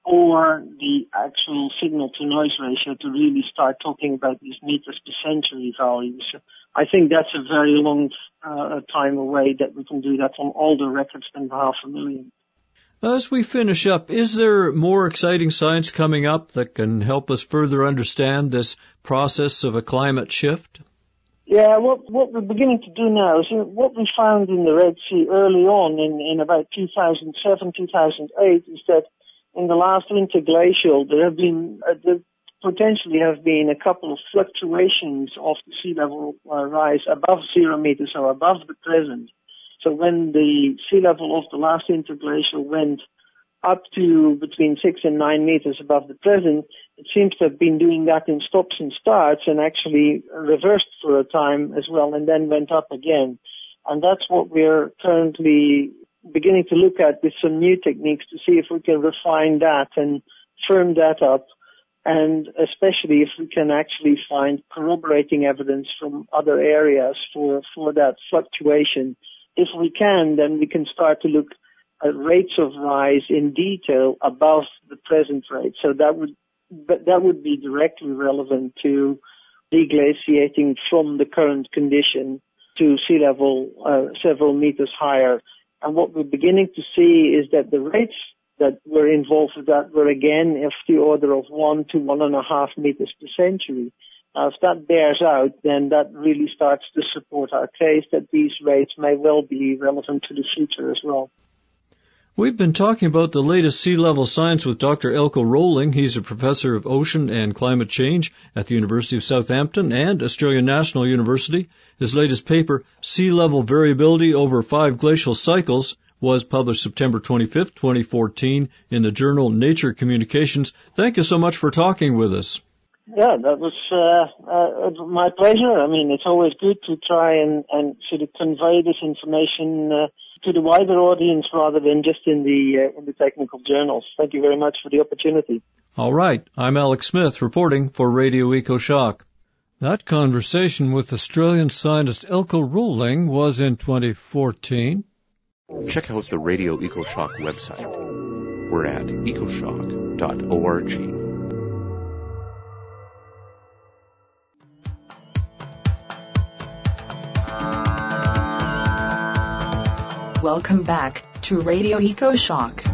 or the actual signal-to-noise ratio to really start talking about these meters per century values. I think that's a very long uh, time away that we can do that on older records than half a million. As we finish up, is there more exciting science coming up that can help us further understand this process of a climate shift? Yeah, what what we're beginning to do now is what we found in the Red Sea early on in, in about two thousand seven, two thousand eight is that in the last interglacial there have been uh, there potentially have been a couple of fluctuations of the sea level uh, rise above zero meters, so above the present. So when the sea level of the last interglacial went up to between six and nine meters above the present, it seems to have been doing that in stops and starts and actually reversed for a time as well and then went up again. And that's what we're currently beginning to look at with some new techniques to see if we can refine that and firm that up, and especially if we can actually find corroborating evidence from other areas for, for that fluctuation. If we can, then we can start to look at rates of rise in detail above the present rate. So that would that would be directly relevant to deglaciating from the current condition to sea level uh, several meters higher. And what we're beginning to see is that the rates that were involved with that were again of the order of one to one and a half meters per century. Now, if that bears out, then that really starts to support our case that these rates may well be relevant to the future as well. We've been talking about the latest sea level science with Doctor Eelco Rolling. He's a professor of ocean and climate change at the University of Southampton and Australian National University. His latest paper, Sea Level Variability Over Five Glacial Cycles, was published September twenty-fifth, twenty fourteen in the journal Nature Communications. Thank you so much for talking with us. Yeah, that was uh, uh, my pleasure. I mean, it's always good to try and, and sort of convey this information uh, to the wider audience rather than just in the uh, in the technical journals. Thank you very much for the opportunity. All right. I'm Alex Smith reporting for Radio EcoShock. That conversation with Australian scientist Eelco Rolling was in twenty fourteen. Check out the Radio EcoShock website. We're at ecoshock dot org. Welcome back to Radio EcoShock.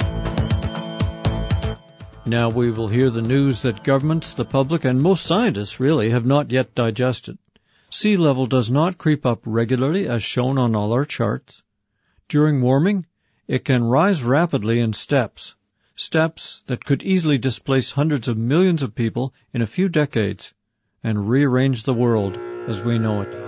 Now we will hear the news that governments, the public, and most scientists really have not yet digested. Sea level does not creep up regularly as shown on all our charts. During warming, it can rise rapidly in steps, steps that could easily displace hundreds of millions of people in a few decades and rearrange the world as we know it.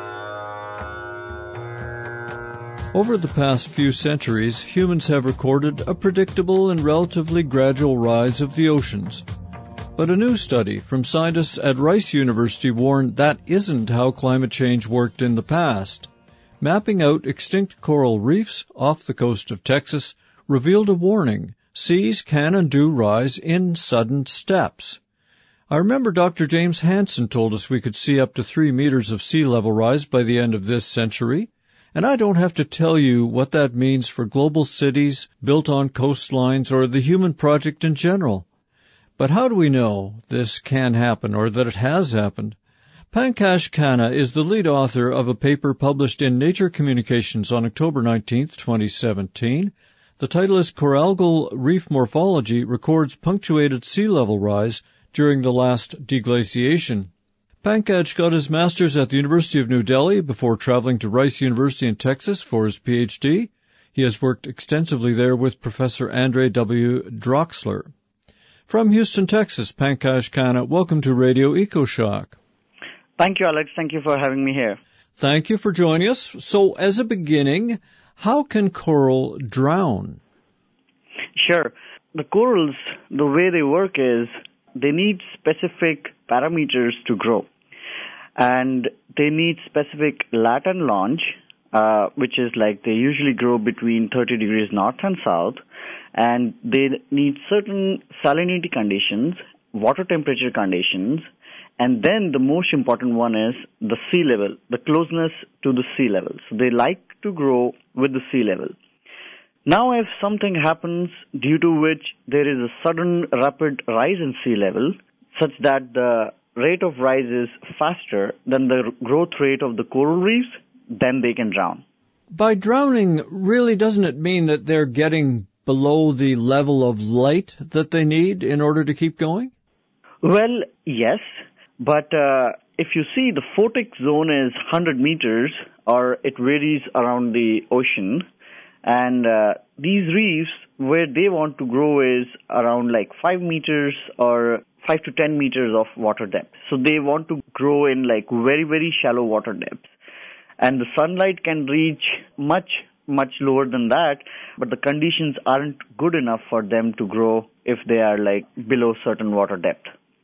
Over the past few centuries, humans have recorded a predictable and relatively gradual rise of the oceans. But a new study from scientists at Rice University warned that isn't how climate change worked in the past. Mapping out extinct coral reefs off the coast of Texas revealed a warning. Seas can and do rise in sudden steps. I remember Doctor James Hansen told us we could see up to three meters of sea level rise by the end of this century. And I don't have to tell you what that means for global cities built on coastlines or the human project in general. But how do we know this can happen or that it has happened? Pankaj Khanna is the lead author of a paper published in Nature Communications on October nineteenth, twenty seventeen. The title is Coralgal Reef Morphology Records Punctuated Sea Level Rise During the Last Deglaciation. Pankaj got his master's at the University of New Delhi before traveling to Rice University in Texas for his P H D. He has worked extensively there with Professor Andre W. Droxler. From Houston, Texas, Pankaj Khanna, welcome to Radio EcoShock. Thank you, Alex. Thank you for having me here. Thank you for joining us. So, as a beginning, how can coral drown? Sure. The corals, the way they work is they need specific parameters to grow. And they need specific lat and longe, uh, which is like they usually grow between thirty degrees north and south. And they need certain salinity conditions, water temperature conditions, and then the most important one is the sea level, the closeness to the sea level. So they like to grow with the sea level. Now if something happens due to which there is a sudden rapid rise in sea level, such that the rate of rise is faster than the growth rate of the coral reefs, then they can drown. By drowning, really doesn't it mean that they're getting below the level of light that they need in order to keep going? Well, yes, but uh, if you see the photic zone is one hundred meters, or it varies around the ocean, and uh, these reefs, where they want to grow is around like five meters or five to ten meters of water depth. So they want to grow in like very, very shallow water depths. And the sunlight can reach much, much lower than that, but the conditions aren't good enough for them to grow if they are like below certain water depth.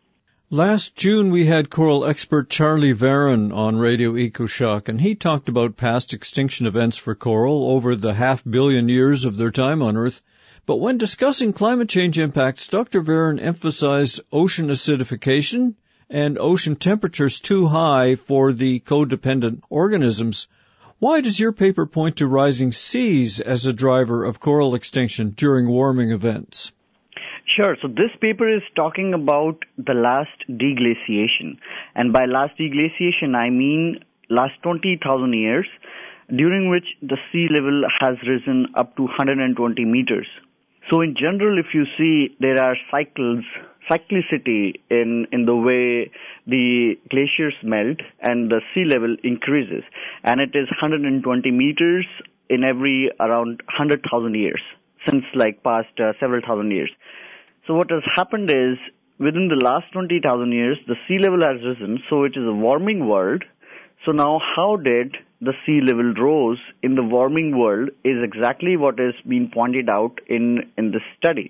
Last June, we had coral expert Charlie Varon on Radio EcoShock, and he talked about past extinction events for coral over the half billion years of their time on Earth. But when discussing climate change impacts, Doctor Varon emphasized ocean acidification and ocean temperatures too high for the codependent organisms. Why does your paper point to rising seas as a driver of coral extinction during warming events? Sure. So this paper is talking about the last deglaciation. And by last deglaciation, I mean last twenty thousand years, during which the sea level has risen up to one hundred twenty meters. So in general, if you see, there are cycles, cyclicity in, in the way the glaciers melt and the sea level increases. And it is one hundred twenty meters in every around one hundred thousand years, since like past uh, several thousand years. So what has happened is, within the last twenty thousand years, the sea level has risen, so it is a warming world. So now how did the sea level rose in the warming world is exactly what is being pointed out in, in this study.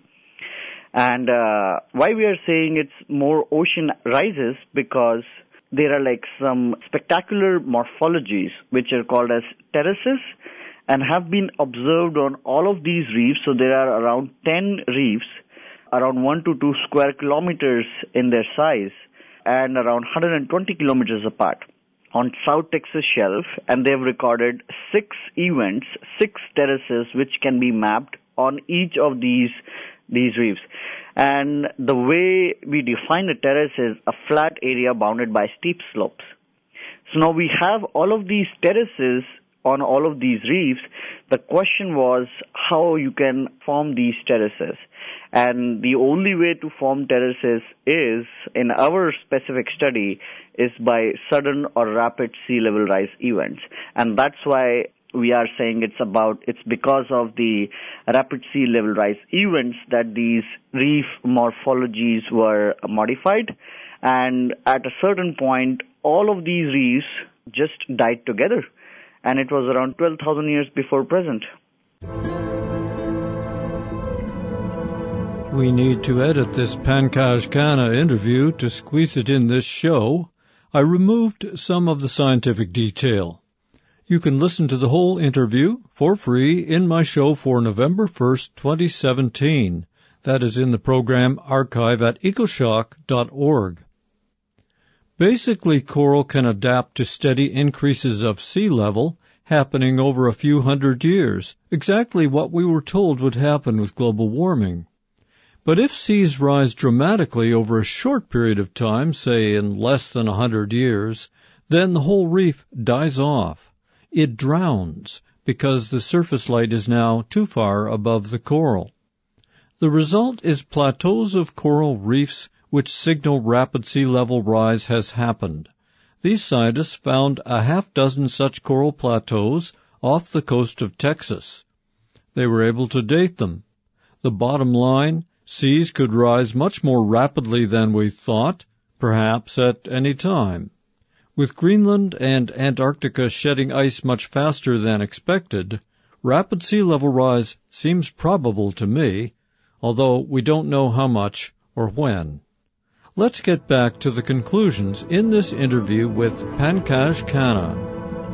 And uh, why we are saying it's more ocean rises, because there are like some spectacular morphologies which are called as terraces and have been observed on all of these reefs. So there are around ten reefs, around one to two square kilometers in their size, and around one hundred twenty kilometers apart on South Texas shelf, and they've recorded six events, six terraces which can be mapped on each of these these reefs. And the way we define a terrace is a flat area bounded by steep slopes. So now we have all of these terraces on all of these reefs. The question was how you can form these terraces. And the only way to form terraces is, in our specific study, is by sudden or rapid sea level rise events. And that's why we are saying it's about, it's because of the rapid sea level rise events that these reef morphologies were modified. And at a certain point, all of these reefs just died together. And it was around twelve thousand years before present. We need to edit this Pankaj Khanna interview to squeeze it in this show. I removed some of the scientific detail. You can listen to the whole interview for free in my show for November first, twenty seventeen. That is in the program archive at ecoshock dot org. Basically, coral can adapt to steady increases of sea level, happening over a few hundred years, exactly what we were told would happen with global warming. But if seas rise dramatically over a short period of time, say in less than a hundred years, then the whole reef dies off. It drowns because the surface light is now too far above the coral. The result is plateaus of coral reefs which signal rapid sea level rise has happened. These scientists found a half dozen such coral plateaus off the coast of Texas. They were able to date them. The bottom line, seas could rise much more rapidly than we thought, perhaps at any time. With Greenland and Antarctica shedding ice much faster than expected, rapid sea level rise seems probable to me, although we don't know how much or when. Let's get back to the conclusions in this interview with Pankaj Khanna.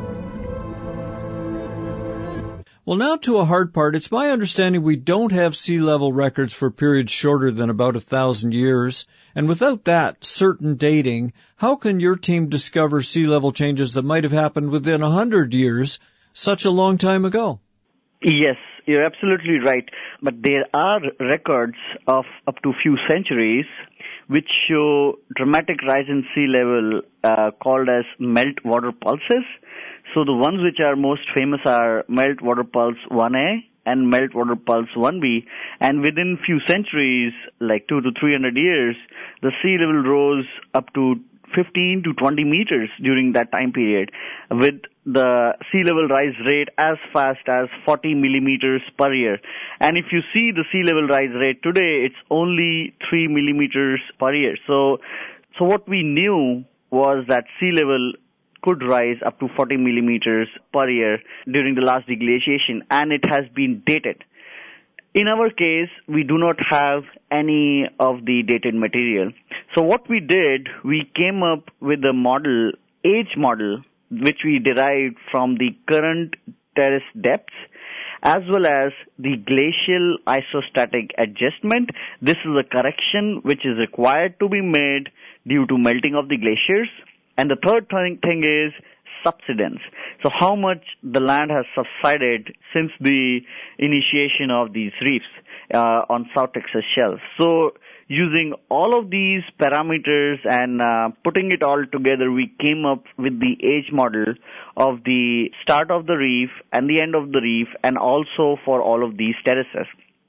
Well, now to a hard part. It's my understanding we don't have sea level records for periods shorter than about a thousand years, and without that certain dating, how can your team discover sea level changes that might have happened within a hundred years, such a long time ago? Yes, you're absolutely right. But there are records of up to few centuries which show dramatic rise in sea level uh, called as meltwater pulses. So the ones which are most famous are meltwater pulse one A and meltwater pulse one B. And within few centuries, like two to three hundred years, the sea level rose up to fifteen to twenty meters during that time period, with the sea level rise rate as fast as forty millimeters per year. And if you see the sea level rise rate today, it's only three millimeters per year. So, so what we knew was that sea level could rise up to forty millimeters per year during the last deglaciation, and it has been dated. In our case, we do not have any of the dated material. So what we did, we came up with a model, age model, which we derived from the current terrace depths, as well as the glacial isostatic adjustment. This is a correction which is required to be made due to melting of the glaciers. And the third thing, thing is subsidence. So how much the land has subsided since the initiation of these reefs uh, on South Texas shelf. So using all of these parameters and uh, putting it all together, we came up with the age model of the start of the reef and the end of the reef, and also for all of these terraces.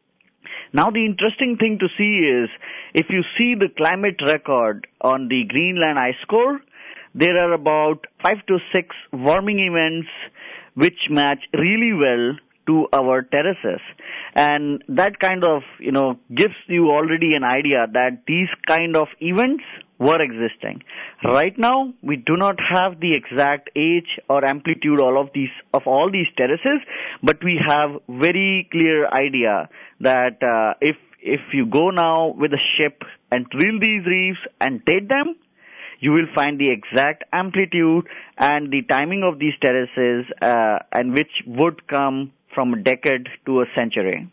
Now the interesting thing to see is, if you see the climate record on the Greenland ice core, there are about five to six warming events which match really well to our terraces. And that kind of, you know, gives you already an idea that these kind of events were existing. Right now, we do not have the exact age or amplitude all of these of all these terraces, but we have very clear idea that uh, if if you go now with a ship and drill these reefs and date them, you will find the exact amplitude and the timing of these terraces, uh, and which would come from a decade to a century.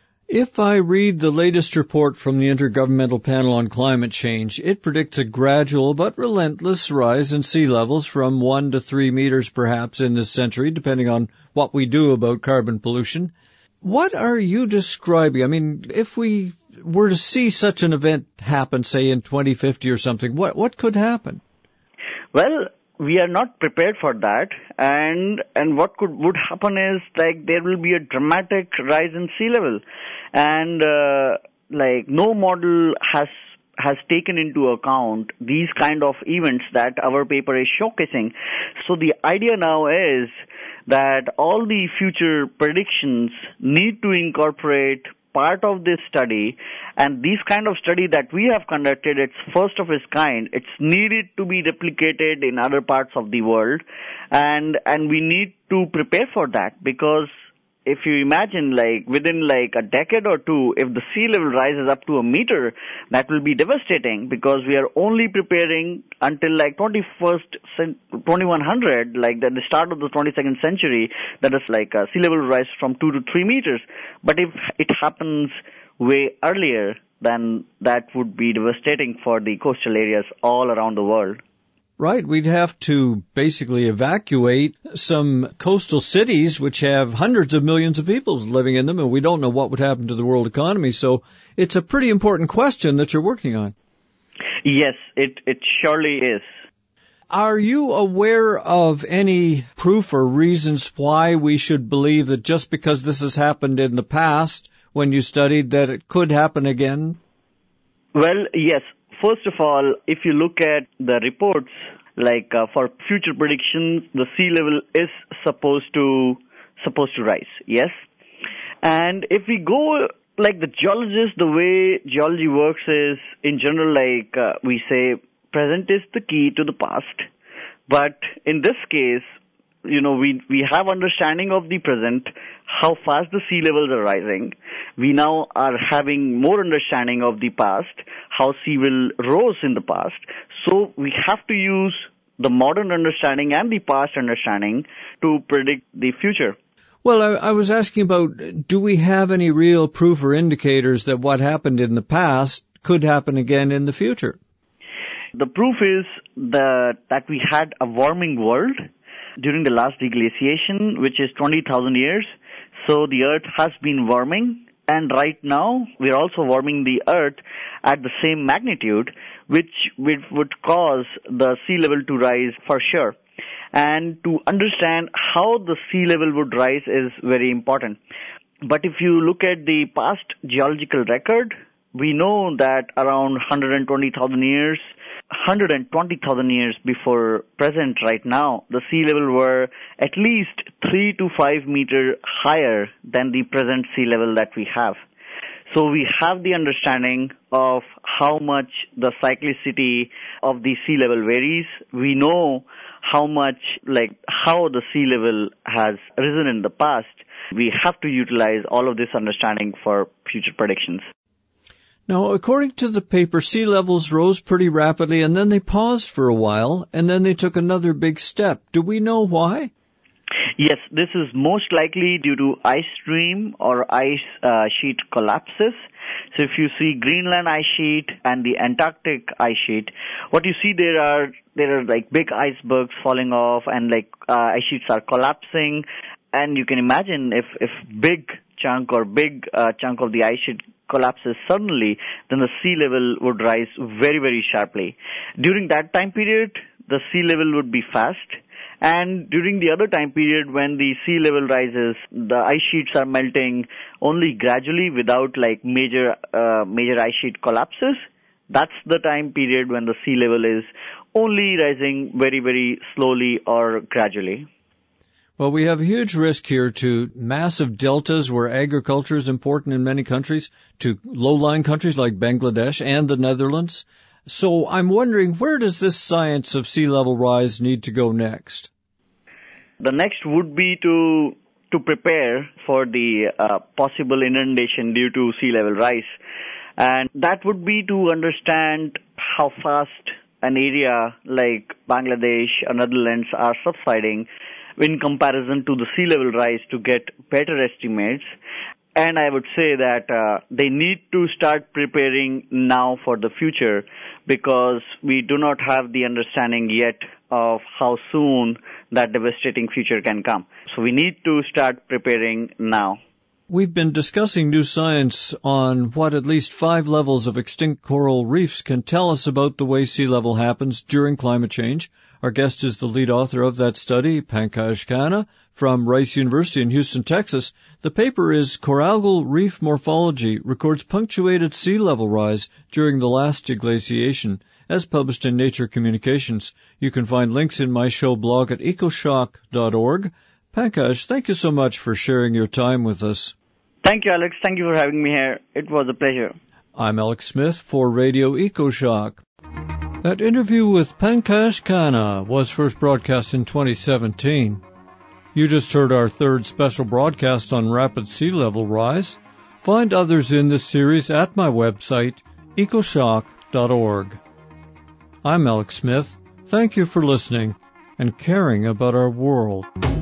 If I read the latest report from the Intergovernmental Panel on Climate Change, it predicts a gradual but relentless rise in sea levels from one to three meters perhaps in this century, depending on what we do about carbon pollution. What are you describing? I mean, if we were to see such an event happen, say in twenty fifty or something, what what could happen? Well, we are not prepared for that, and and what could would happen is, like, there will be a dramatic rise in sea level, and uh, like no model has has taken into account these kind of events that our paper is showcasing. So the idea now is that all the future predictions need to incorporate part of this study, and this kind of study that we have conducted, it's first of its kind. It's needed to be replicated in other parts of the world, and and we need to prepare for that, because if you imagine, like, within like a decade or two, if the sea level rises up to a meter, that will be devastating, because we are only preparing until like twenty-first, twenty-one hundred, like the start of the twenty-second century, that is like a sea level rise from two to three meters. But if it happens way earlier, then that would be devastating for the coastal areas all around the world. Right, we'd have to basically evacuate some coastal cities which have hundreds of millions of people living in them, and we don't know what would happen to the world economy. So it's a pretty important question that you're working on. Yes, it, it surely is. Are you aware of any proof or reasons why we should believe that just because this has happened in the past, when you studied, that it could happen again? Well, yes. First of all, if you look at the reports, like uh, for future predictions, the sea level is supposed to supposed to rise, yes? And if we go, like the geologists, the way geology works is, in general, like uh, we say, present is the key to the past. But in this case, you know, we we have understanding of the present, how fast the sea levels are rising. We now are having more understanding of the past, how sea level rose in the past. So we have to use the modern understanding and the past understanding to predict the future. Well, I, I was asking about, do we have any real proof or indicators that what happened in the past could happen again in the future? The proof is that, that we had a warming world during the last deglaciation, which is twenty thousand years. So the Earth has been warming, and right now we're also warming the Earth at the same magnitude, which would cause the sea level to rise for sure. And to understand how the sea level would rise is very important. But if you look at the past geological record, we know that around one hundred twenty thousand years, one hundred twenty thousand years before present right now, the sea level were at least three to five meter higher than the present sea level that we have. So we have the understanding of how much the cyclicity of the sea level varies. We know how much, like, how the sea level has risen in the past. We have to utilize all of this understanding for future predictions. Now, according to the paper, sea levels rose pretty rapidly, and then they paused for a while, and then they took another big step. Do we know why? Yes, this is most likely due to ice stream or ice uh, sheet collapses. So if you see Greenland ice sheet and the Antarctic ice sheet, what you see there are there are like big icebergs falling off, and like uh, ice sheets are collapsing. And you can imagine if if big chunk or big uh, chunk of the ice sheet collapses suddenly, then the sea level would rise very, very sharply. During that time period, the sea level would be fast. And during the other time period when the sea level rises, the ice sheets are melting only gradually without like major, uh, major ice sheet collapses. That's the time period when the sea level is only rising very, very slowly or gradually. Well, we have a huge risk here to massive deltas where agriculture is important in many countries, to low-lying countries like Bangladesh and the Netherlands. So I'm wondering, where does this science of sea level rise need to go next? The next would be to to prepare for the uh, possible inundation due to sea level rise. And that would be to understand how fast an area like Bangladesh or Netherlands are subsiding in comparison to the sea level rise to get better estimates. And I would say that uh, they need to start preparing now for the future, because we do not have the understanding yet of how soon that devastating future can come. So we need to start preparing now. We've been discussing new science on what at least five levels of extinct coral reefs can tell us about the way sea level happens during climate change. Our guest is the lead author of that study, Pankaj Khanna, from Rice University in Houston, Texas. The paper is Coralgal Reef Morphology, records punctuated sea level rise during the last deglaciation, as published in Nature Communications. You can find links in my show blog at ecoshock dot org. Pankaj, thank you so much for sharing your time with us. Thank you, Alex. Thank you for having me here. It was a pleasure. I'm Alex Smith for Radio EcoShock. That interview with Pankaj Khanna was first broadcast in twenty seventeen. You just heard our third special broadcast on rapid sea level rise. Find others in this series at my website, ecoshock dot org. I'm Alex Smith. Thank you for listening and caring about our world.